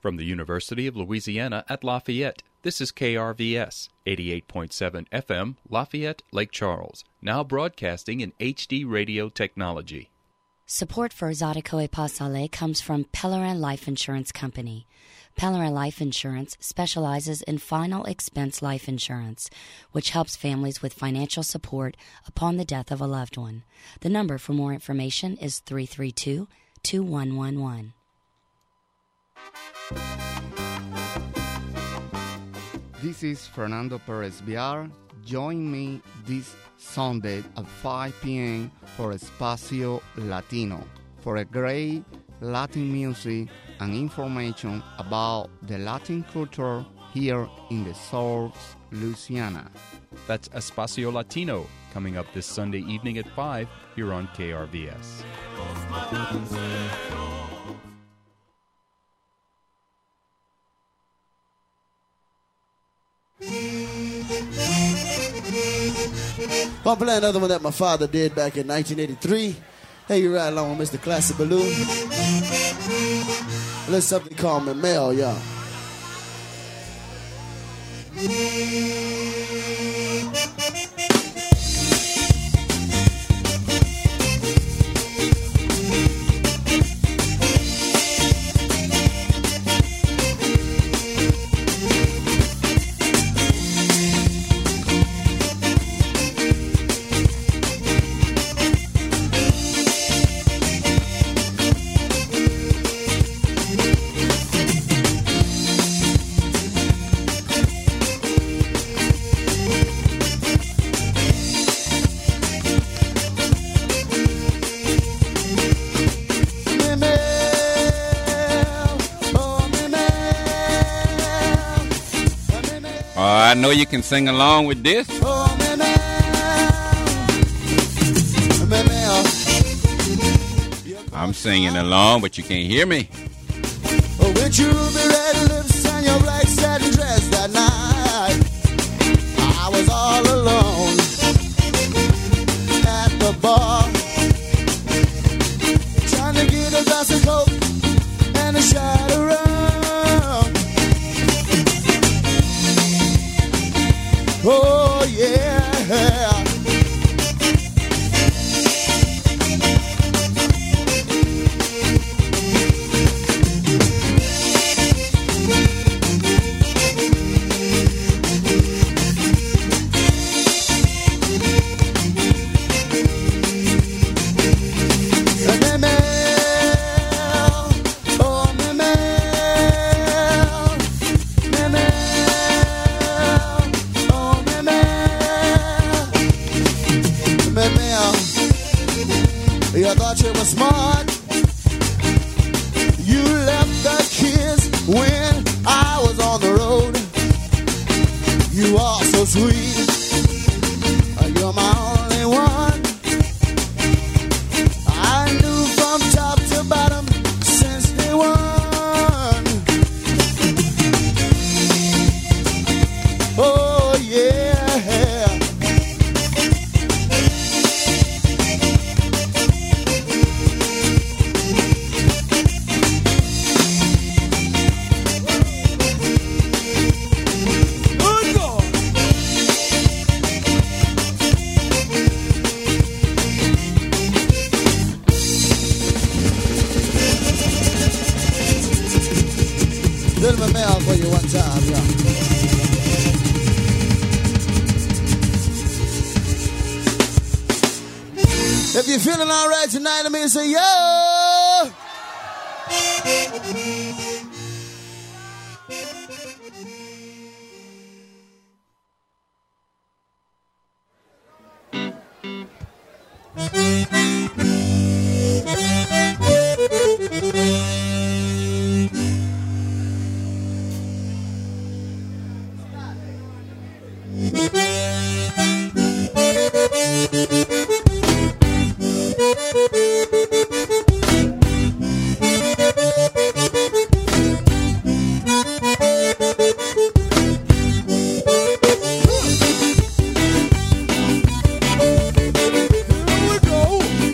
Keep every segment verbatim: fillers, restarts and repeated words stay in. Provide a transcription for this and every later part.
From the University of Louisiana at Lafayette, this is K R V S, eighty-eight point seven F M, Lafayette, Lake Charles, now broadcasting in H D radio technology. Support for Zydeco et Pas Aller comes from Pellerin Life Insurance Company. Pellerin Life Insurance specializes in final expense life insurance, which helps families with financial support upon the death of a loved one. The number for more information is three three two, two one one one. This is Fernando Perez Villar. Join me this Sunday at five p.m. for Espacio Latino for a great Latin music and information about the Latin culture here in the South Louisiana. That's Espacio Latino, coming up this Sunday evening at five here on K R V S. I'll play another one that my father did back in nineteen eighty-three. Hey, you ride along with Mister Classic Balloon. Let's something called me Mel, y'all. I know you can sing along with this. Oh, me Mel. Me Mel. I'm singing along, but you can't hear me. Oh, with your ruby red lips and your black satin dress that night, I was all alone at the bar, trying to get a glass of Coke and a shot of rum. Oh, yeah. I thought you were smart. You left the kids when I was on the road. You are so sweet. You're my only one. I knew from top to bottom since day one. Oh yeah. Little bit mail for you one time, yeah. If you're feeling all right tonight, let me say, yo! Here we go.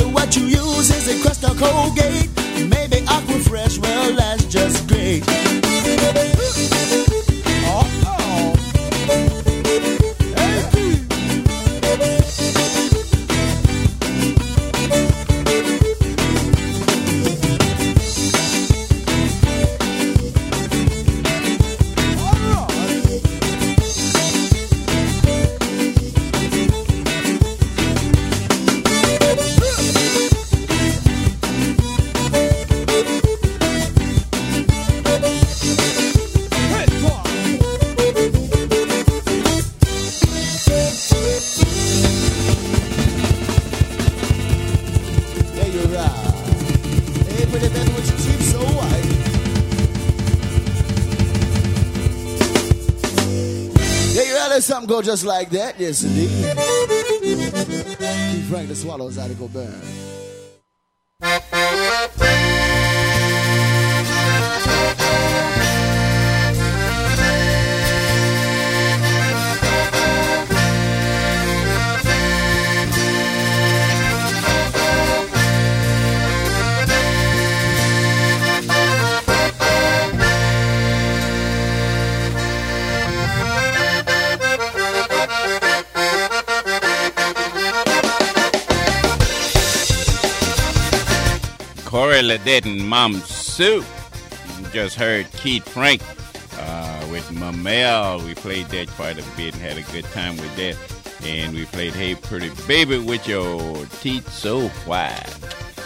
matter what you use, is it Crest or Colgate? Maybe Aquafresh, well, that's just great. Oh, oh. Hey. Something go just like that, yes indeed. Keith Frank, the Swallows, how to go burn. Corey Ledette and Mom Sue. You just heard Keith Frank uh, with Mamel. We played that quite a bit and had a good time with that. And we played Hey Pretty Baby with your teeth so white.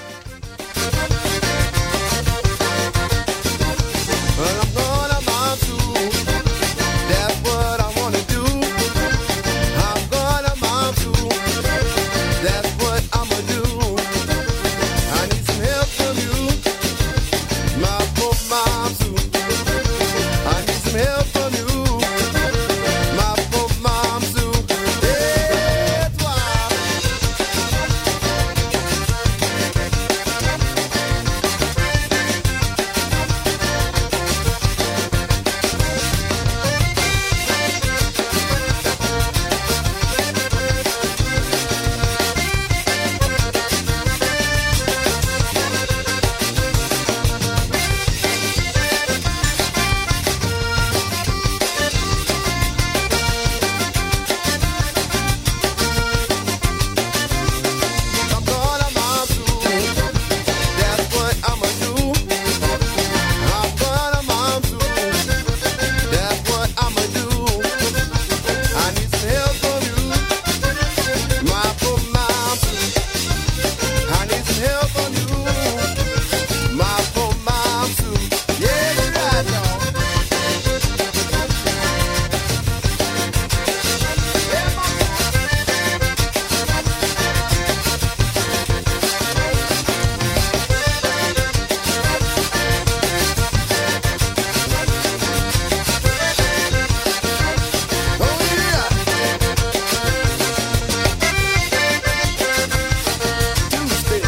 Well, I'm gonna Mom Sue. That's what I wanna do. I'm gonna Mom Sue. That's what I'ma do. I need some help from you, my poor Mom Sue. I need some help from you, my poor Mom Sue. That's why. I'm gonna Mom Sue. That's what I'ma do. I'm gonna Mom Sue. That's what I'ma do. I need some help from you, my poor Mom Sue. I need some help from you, my poor Mom Sue. Yeah, you're right, dog. Yeah, Mom. Oh, yeah. Tuesday.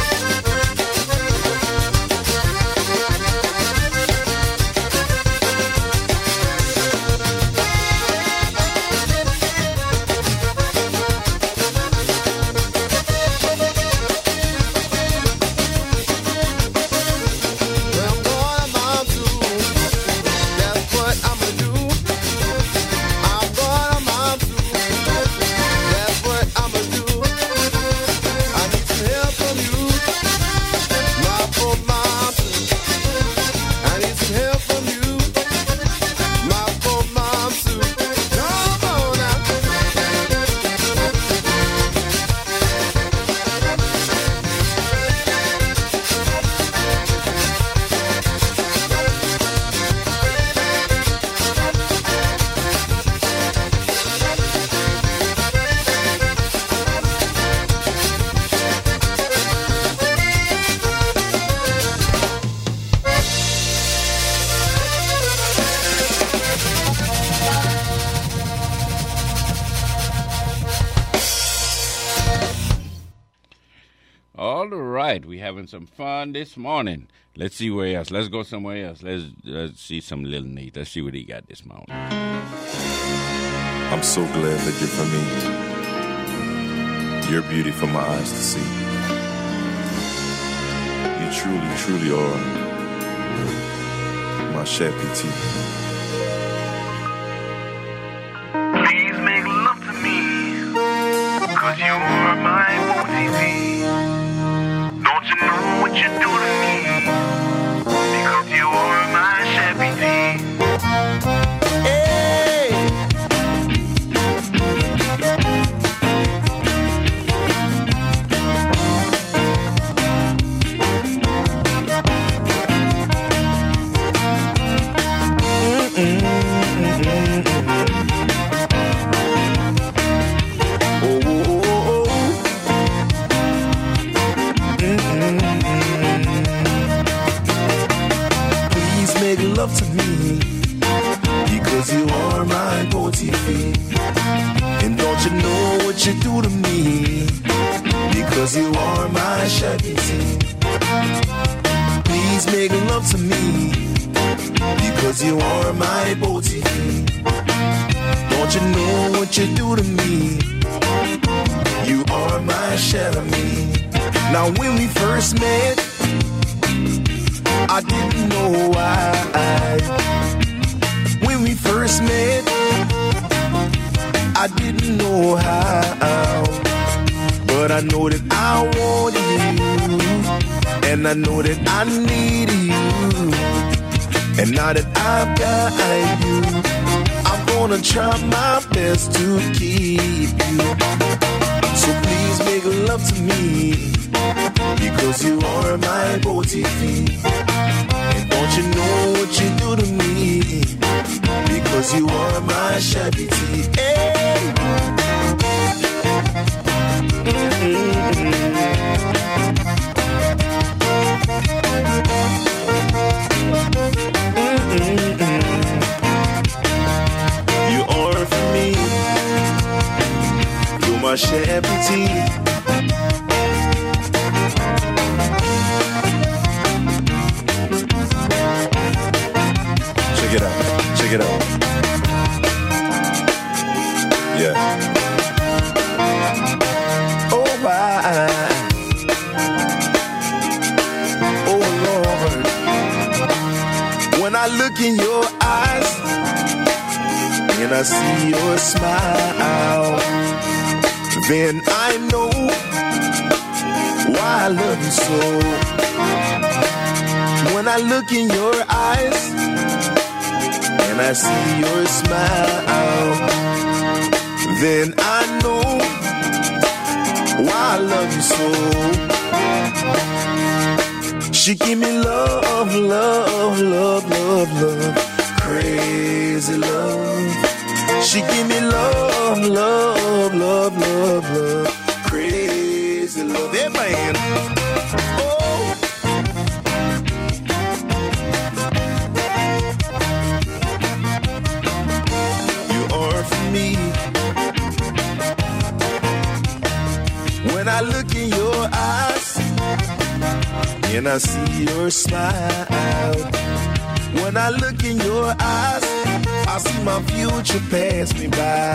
Well, I'm gonna Mom Sue. That's what I'ma do. I'm gonna Mom Sue. That's what I'ma do. I need some help from you, my poor Mom Sue. I need some help from you, my poor Mom Sue. Come on now. All right, we having some fun this morning. Let's see where else. Let's go somewhere else. Let's let's see some Lil Nate. Let's see what he got this morning. I'm so glad that you're for me. Your beauty for my eyes to see. truly, truly are my Chevy T. Please make love to me, cause you are my O T V. Don't you know what you do to me, because you are my Chevy T. Love to me, because you are my O T V. And don't you know what you do to me, because you are my Chevy T. Please make love to me, because you are my O T V. Don't you know what you do to me, you are my Chevy. Now when we first met, I didn't know why. When we first met, I didn't know how. But I know that I wanted you, and I know that I need you. And now that I've got you, I'm gonna try my best to keep you. So please make love to me, because you are my O T V. And don't you know what you do to me, because you are my Chevy T. Hey. Mm-hmm. Mm-hmm. You are for me, you're my Chevy T. Check it out, check it out. Yeah. Oh, why? Oh, Lord. When I look in your eyes, and I see your smile, then I know why I love you so. When I look in your eyes, and I see your smile, then I know why I love you so. She give me love, love, love, love, love, crazy love. She give me love, love, love, love, love, crazy love. That man. Me. When I look in your eyes, and I see your smile. When I look in your eyes, I see my future pass me by.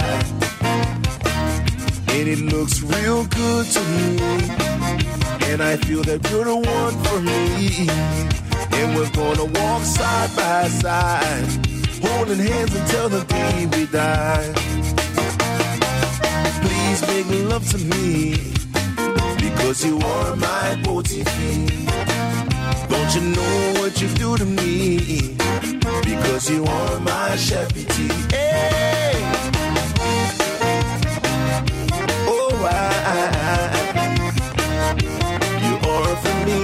And it looks real good to me, and I feel that you're the one for me. And we're gonna walk side by side, holding hands until the day we die. Please make love to me, because you are my O T V. Don't you know what you do to me, because you are my Chevy T. Hey. Oh, I, you are for me,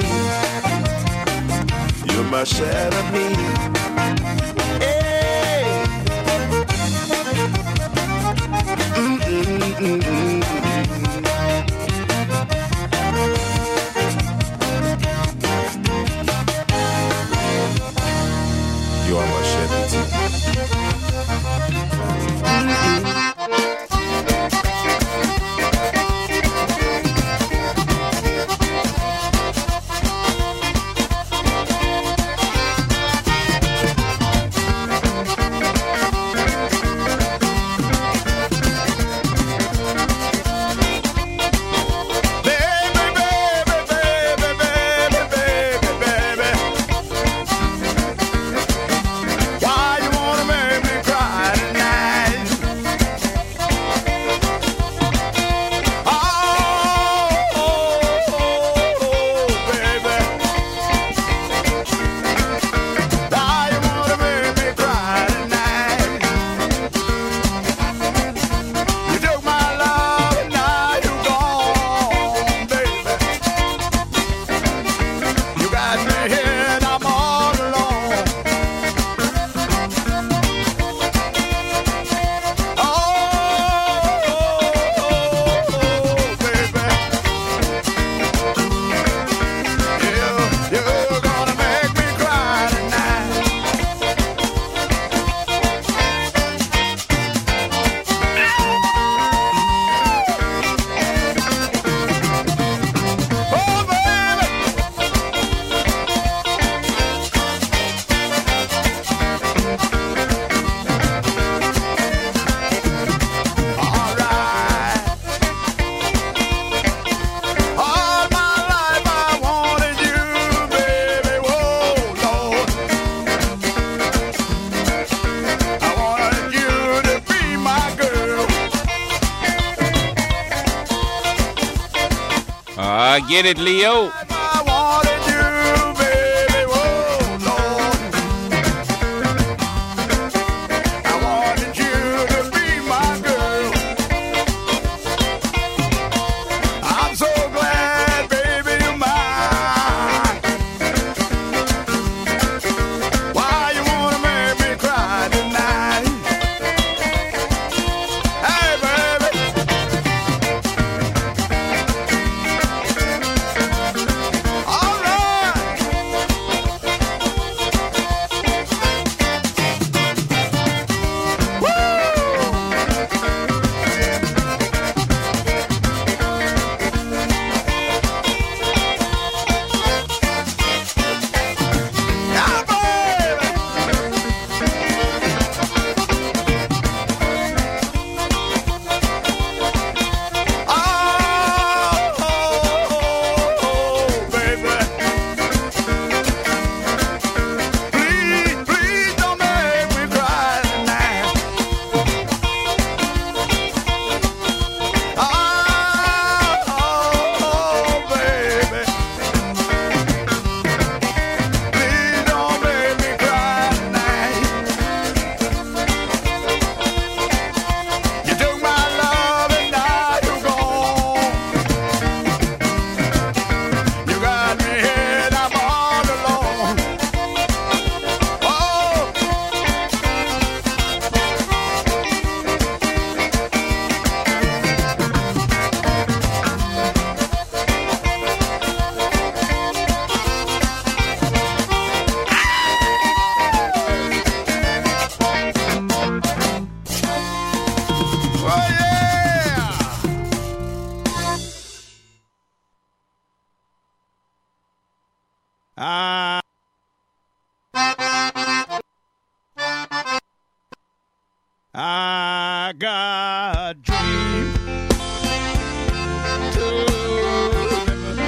you're my Chevy. Mm-mm-mm-mm. You are my Chevy T. Get it, Leo. I wanted you, baby, oh Lord. I wanted you to be my girl. I'm so glad, baby, you're mine. Why you wanna make me cry tonight? Hey, baby. All right. Yeah, baby. Oh, oh, oh, baby. Please, please don't make me cry tonight. Oh, oh, baby. Please don't make me cry tonight. You took my love and now you're gone. You got me here, I'm all alone. Oh, oh yeah. I I got a dream to remember.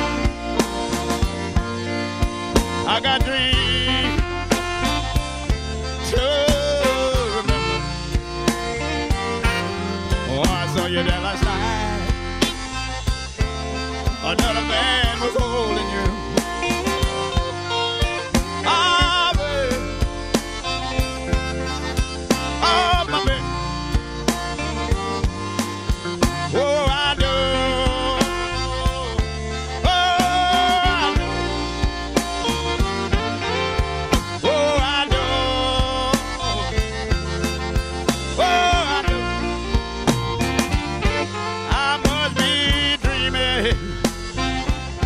I got a dream to remember. Oh, I saw you there last night. Another man was holding you. Ah, baby. Oh, my baby. Oh, I do. Oh, I do. Oh, I do. Oh, I do. I must be dreaming.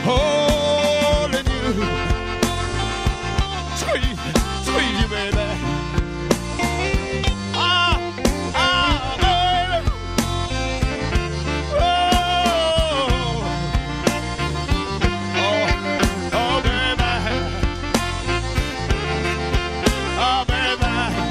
holding you, squeeze, squeeze you, baby. Ah, ah, baby. Oh, oh, oh, baby. Oh, baby.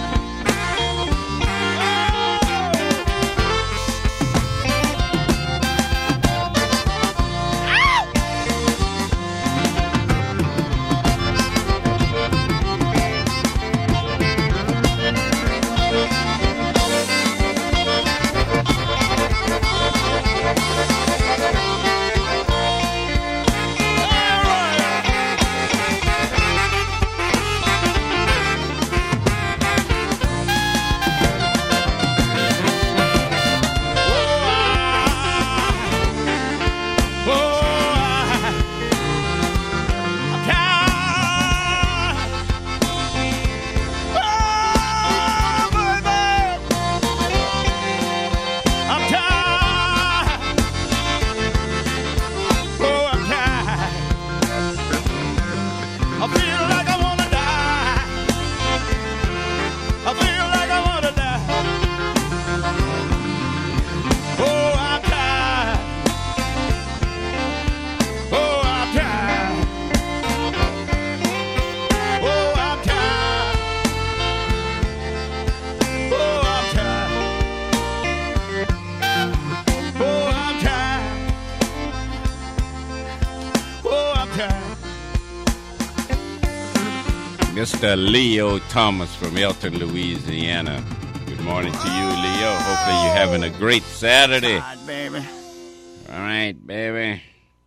Mister Leo Thomas from Elton, Louisiana. Good morning to you, Leo. Hopefully you're having a great Saturday. God, baby. All right, baby.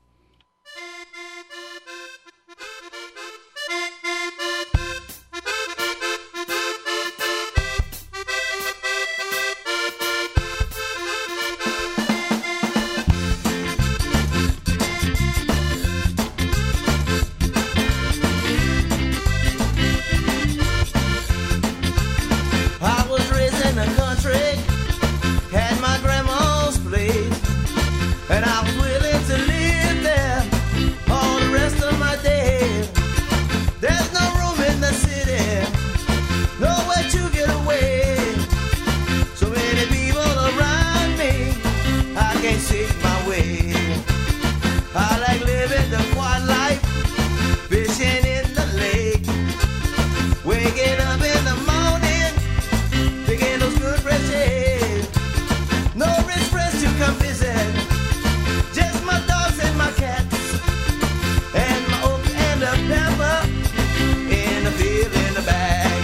I was raised in the country, had my grandma's place, and I was willing to live there all the rest of my days. There's no room in the city, nowhere to get away. So many people around me, I can't see my way. I like living the quiet life, fishing in the lake, waking up in the morning, picking those good fresh eggs. No rich friends to come visit, just my dogs and my cats, and my okra and the pepper in the field in the bag.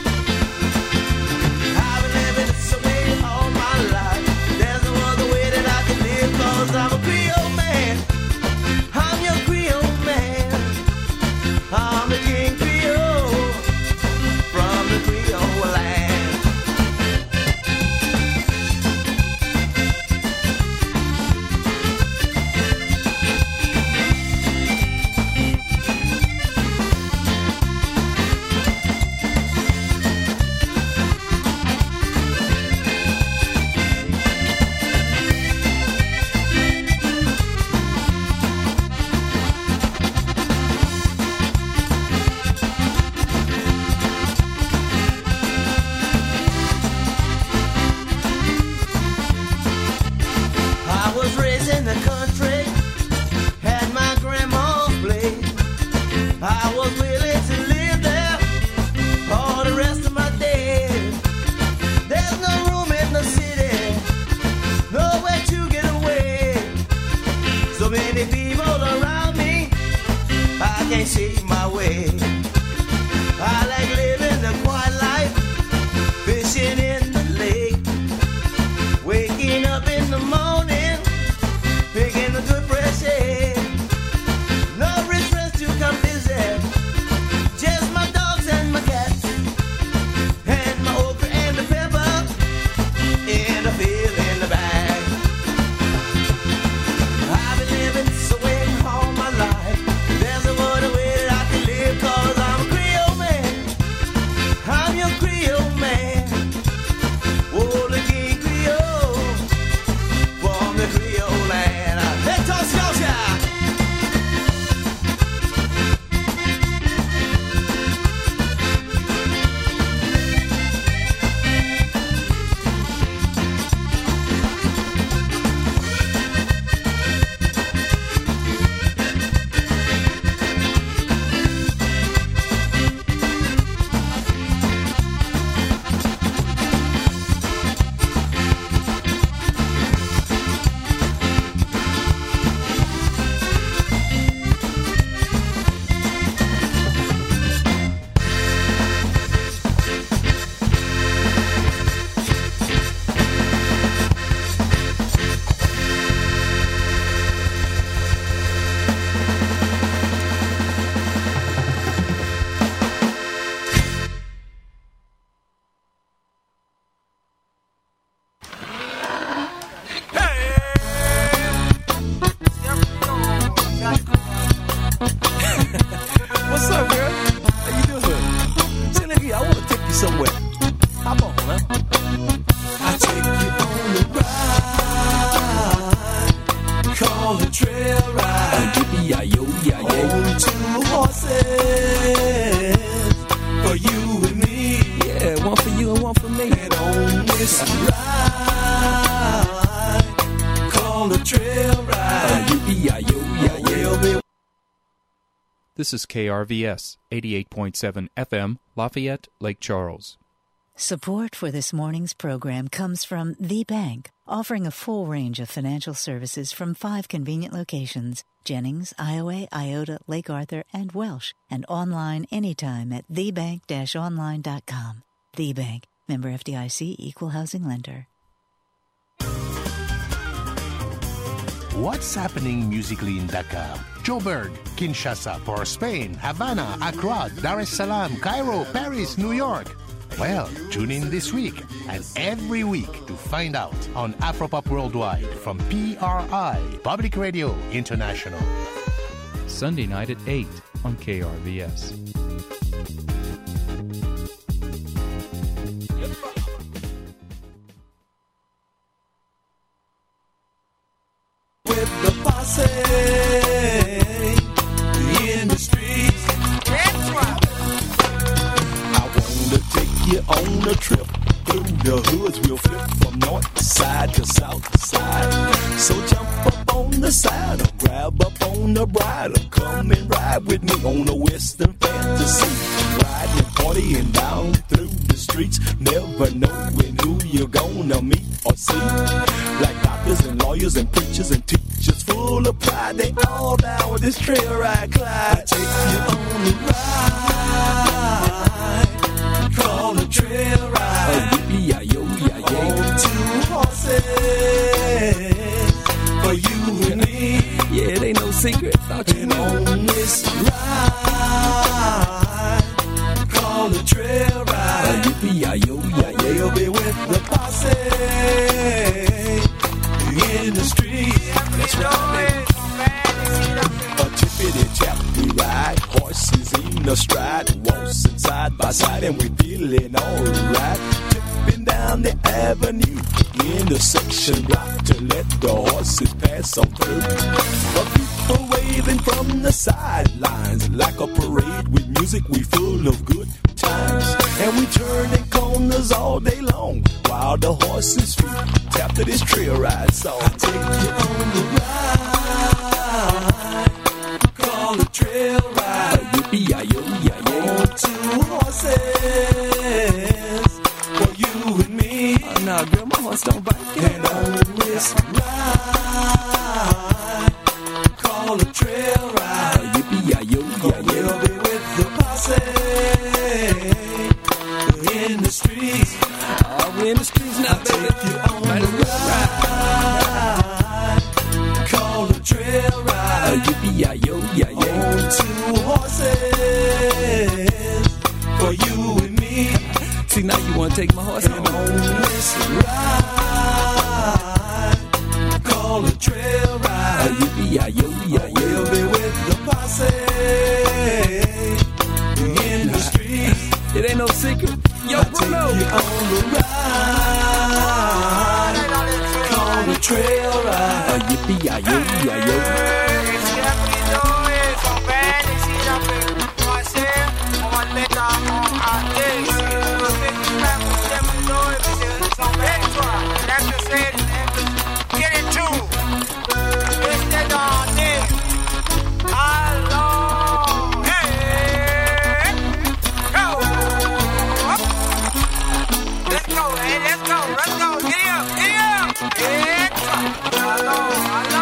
I've been living this way all my life. There's no other way that I can live, 'cause I'm a Creole man. I'm your Creole man. I'm the King Creole from the Creole land. I was raised in the country, had my grandma's place. I was willing to live there all the rest of my days. There's no room in the city, nowhere to get away. So many people around me, I can't see my way. I like living the quiet life, fishing in the lake, waking up in the morning, picking a good fresh egg. No rich friends to come visit, just my dogs and my cats, and my okra and the pepper in the field in the bag. I've been living this way all my life. There's no other way that I can live, 'cause ride. Yippee-yi-yo, yeah, on two horses for you and me. Yeah, one for you and one for me. And on this ride, call a trail ride. Yippee-yi-yo, yeah, yeah. This is K R V S, eighty-eight point seven F M, Lafayette, Lake Charles. Support for this morning's program comes from The Bank, offering a full range of financial services from five convenient locations: Jennings, Iowa, Iota, Lake Arthur, and Welsh, and online anytime at the bank dash online dot com. The Bank, member F D I C, equal housing lender. What's happening musically in Dakar, Joburg, Kinshasa, Port Spain, Havana, Accra, Dar es Salaam, Cairo, Paris, New York? Well, tune in this week and every week to find out on Afropop Worldwide from P R I, Public Radio International. Sunday night at eight on K R V S. With the posse in the streets, that's right. I wanna take you on a trip through the hoods. We'll flip from north side to south side. So jump up on the saddle, grab up on the bridle, come and ride with me on a Western fantasy. Riding, partying down through the streets, never knowing who you're gonna meet or see. Like doctors and lawyers and preachers and teachers full of pride, they all down with this trail ride. Clyde, take you on the ride, call a trail ride. Oh, yippee-yi-yo, yeah, yeah. On two horses for you and me. Yeah, it ain't no secret, thought you and on this ride, call a trail ride. Oh, yippee-yi-yo, yeah, yeah. You'll be with the posse in the street. That's right, a tippity tap, we ride horses in the stride, waltzing side by side, and we feeling alright. Tipping down the avenue, intersection block to let the horses pass on through. But people waving from the sidelines like a parade with music. We full of good times, and we turning corners all day long while the horses' feet tap to this trail ride song. I take you on the ride, call a trail ride. Yippee-yi-yo, yeah, yeah. On two horses for you and me. Oh, nah, girl, my horse don't bite. And on this ride, call a trail ride. Yippee-yi-yo, yeah, yeah. We'll be with the posse in the streets. Oh, we in the streets now, baby. Take you on the ride, call a trail ride. Yippee-yi-yo, yeah, yeah. On two horses for you and me. See, now you want to take my horse and home. On this ride, call a trail ride. Yippee-yi-yo, yeah, yeah. We'll be with the posse in the streets. It ain't no secret. Yo, Bruno. You on the ride, call the trail ride. Uh, yippee-yi-yo, yeah, yo. Get it too. It's the dawning. Hello. Hey. Go. Let's go, hey, let's go, let's go. Get up, get up. It's hello, hello.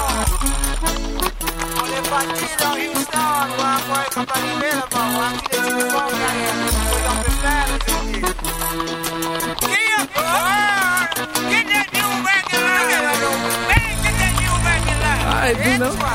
On est parti dans Houston, ou encore compagnie Belleville, ou un petit des phone derrière. C'est dans le faire aujourd'hui. Get up, oh. Get that new back in line. Hey, get that new back in line. All right, Bruno. All right.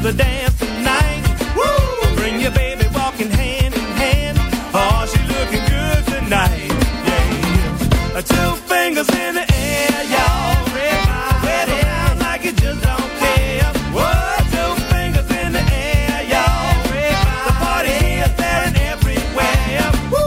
the dance tonight. Woo! Bring your baby walking hand in hand. Oh, she looking good tonight. Yeah. Two fingers in the air, y'all. Wet it down like you just don't care. Whoa, two fingers in the air, y'all. The party here, there, and everywhere. Woo!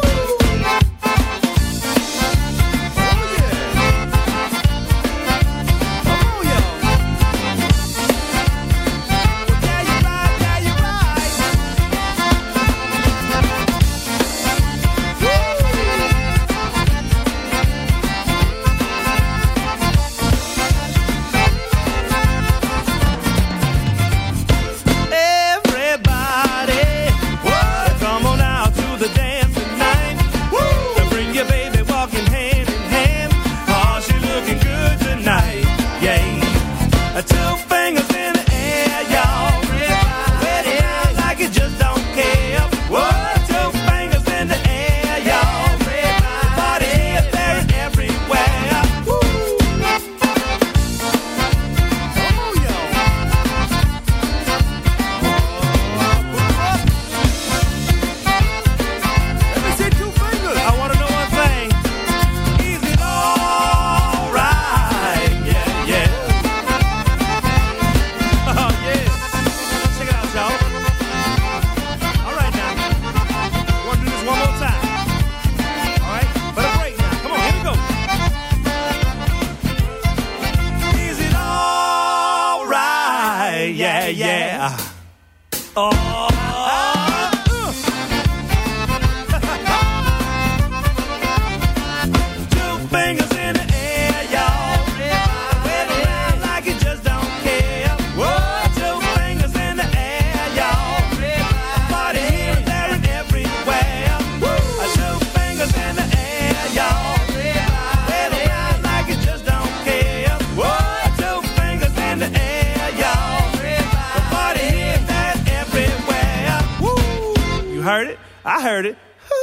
Heard it? I heard it.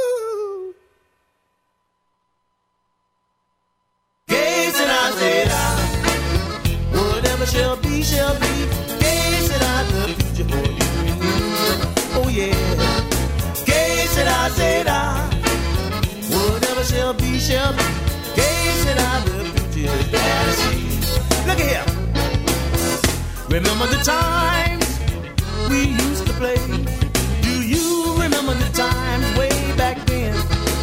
Woo. Gay said I said I, whatever shall be, shall be. Gay said I, the future for you and me. Oh yeah. Gay said I said I, whatever shall be, shall be. Gay said I, the future is there to see. Look at here. Remember the times we used to play. Remember the times way back then.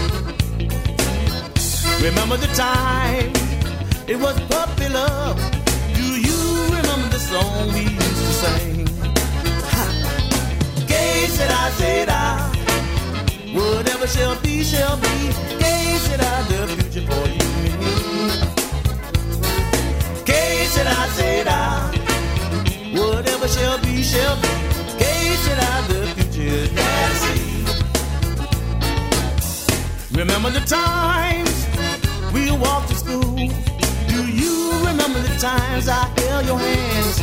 Remember the time it was puppy love. Do you remember the song we used to sing? Ha. Gay said I said I, whatever shall be, shall be. Gay said I, the future for you and me. Gay said I said I, whatever shall be, shall be. Gay said I, the future is there to see. Remember the times we walked to school. Do you remember the times I held your hands?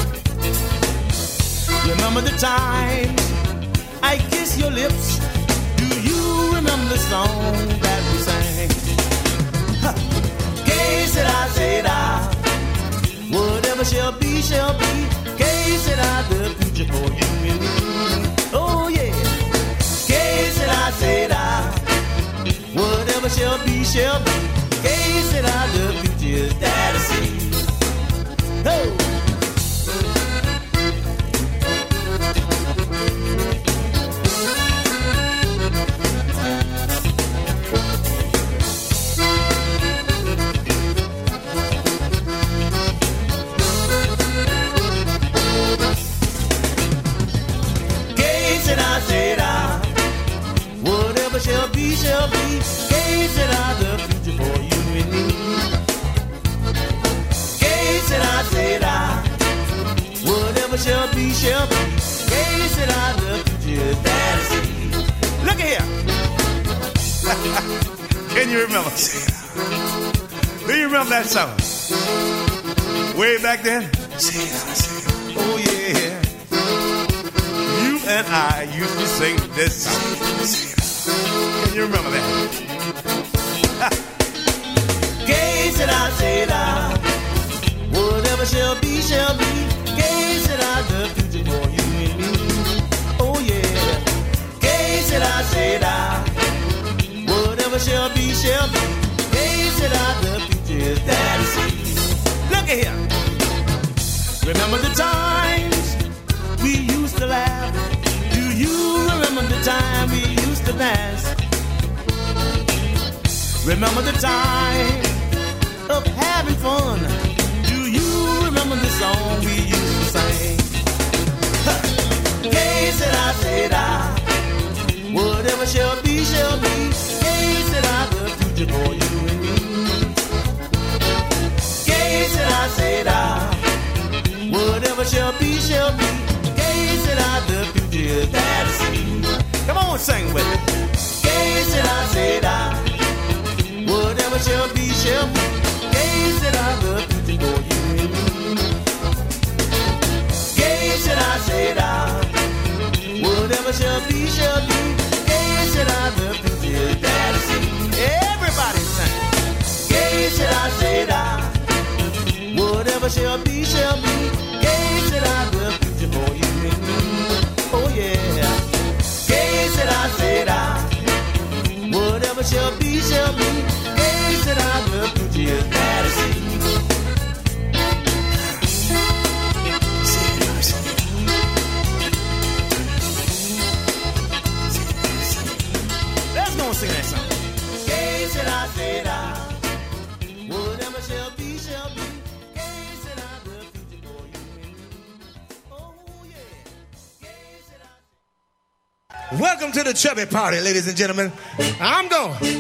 Remember the times I kissed your lips? Do you remember the song that we sang? Huh. Gay said I said I, whatever shall be, shall be. Gay said I, the future for you and me. Oh yeah. Gay said I said I, whatever shall be, shall be. Gay said I, the future is there to see. Oh. Gay said I said I, whatever shall be, shall be. Gay said I, the future for you and me. Gay said I said I, whatever shall be, shall be. Gay said I, the future is there to see. Look here. Can you remember? Do you remember that song? Way back then? Oh yeah. You and I used to sing this song. Can you remember that? Gay said I said I, whatever shall be, shall be. Gay said I, the future for you shall be, shall be. Gay said I, the future is that see. Look at here. Remember the times we used to laugh. Do you remember the time we used to dance? Remember the time of having fun. Do you remember the song we used to sing? Huh. Gay said I, said I, whatever shall be, shall be. Gay said I, the future for you and me. Gay said I, said I, whatever shall be, shall be. Gay said I, the future is that see. Come on, sing with me. Gay said I, said I, whatever shall be, shall be. Gay said I, the future for you and me. Gay said I, said I, whatever shall be, shall be. Gay said I, the future is that see. Everybody sing. Gay said I, said I, whatever shall be, shall be. Gay said I, the future for you and me. Oh yeah. Gay said I, said I, whatever shall be, shall be. Gay said I, the future is that I see. Let's go and sing that song. Gay said I, said I, whatever shall be, shall be. Welcome to the Chubby Party, ladies and gentlemen. I'm going.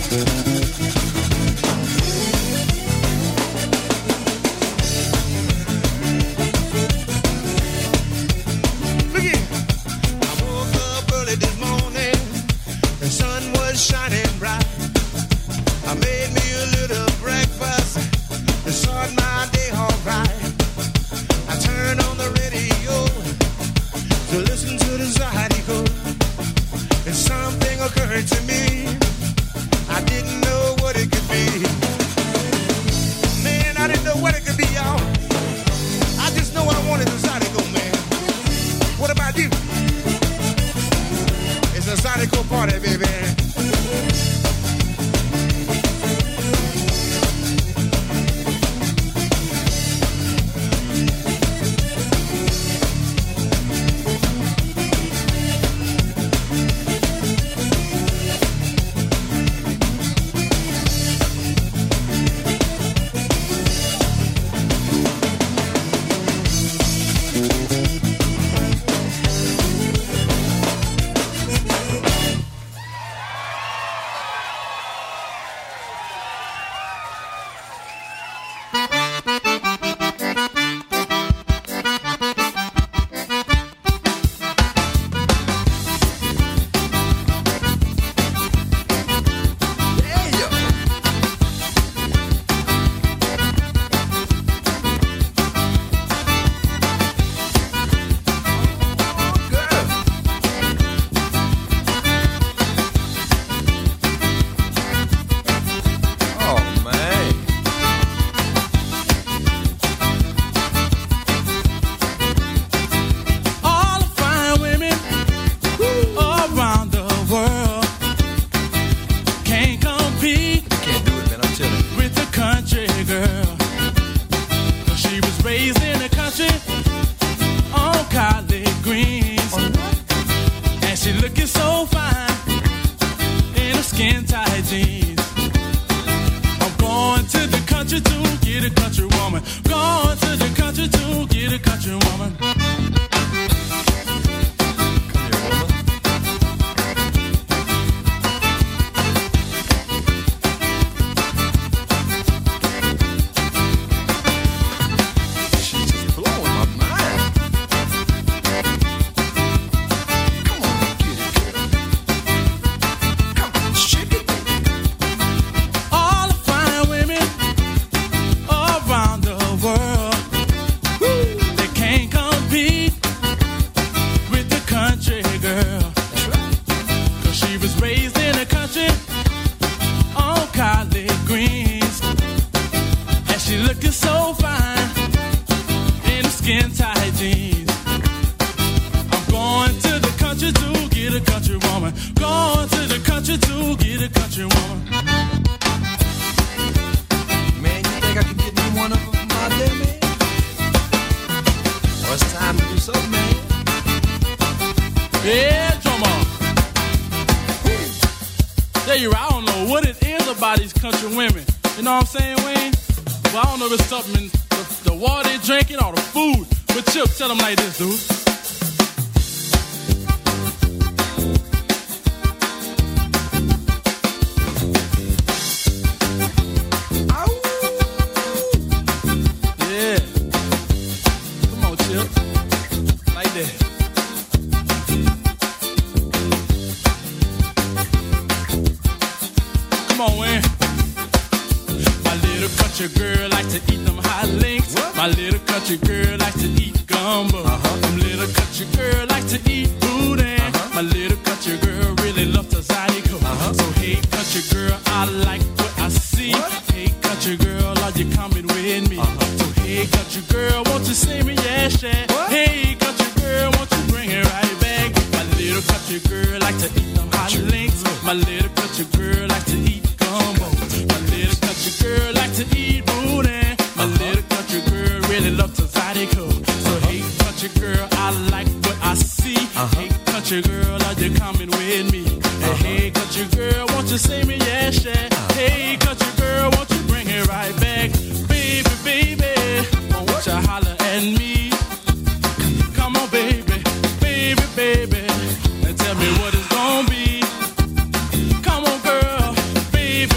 Baby,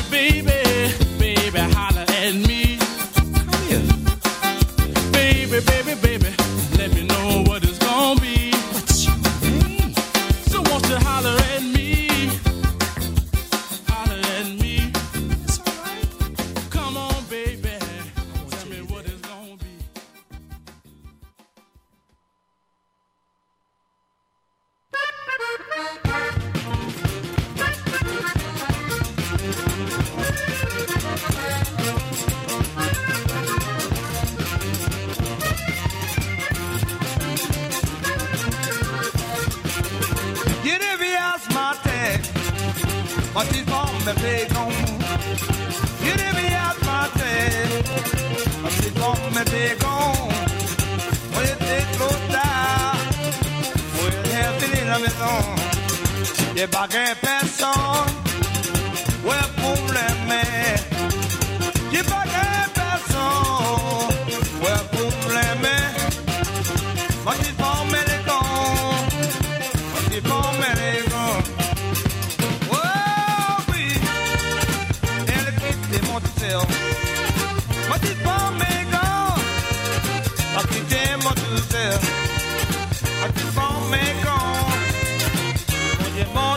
J'ai pas qu'un personne, ouais, pour l'aimer. J'ai pas qu'un personne, ouais, pour l'aimer. Moi, tu formes les cons, moi, tu formes les cons. Oh, oui, elle quitte mon tout. Moi, tu formes les cons, moi, quitte mon tout. Moi, tu formes les cons.